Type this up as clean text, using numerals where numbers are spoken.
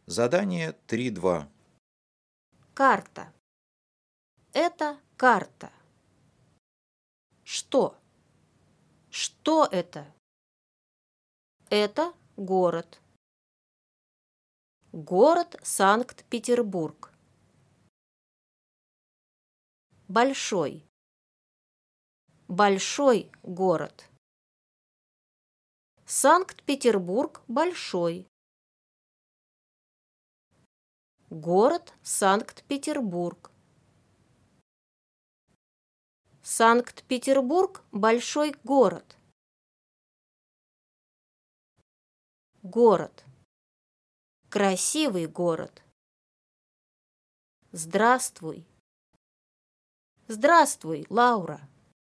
Задание 3.2. Карта. Это карта. Что? Что это? Это город. Город Санкт-Петербург. Большой. Большой город. Санкт-Петербург большой. Город Санкт-Петербург. Санкт-Петербург большой город. Город. Красивый город. Здравствуй. Здравствуй, Лаура.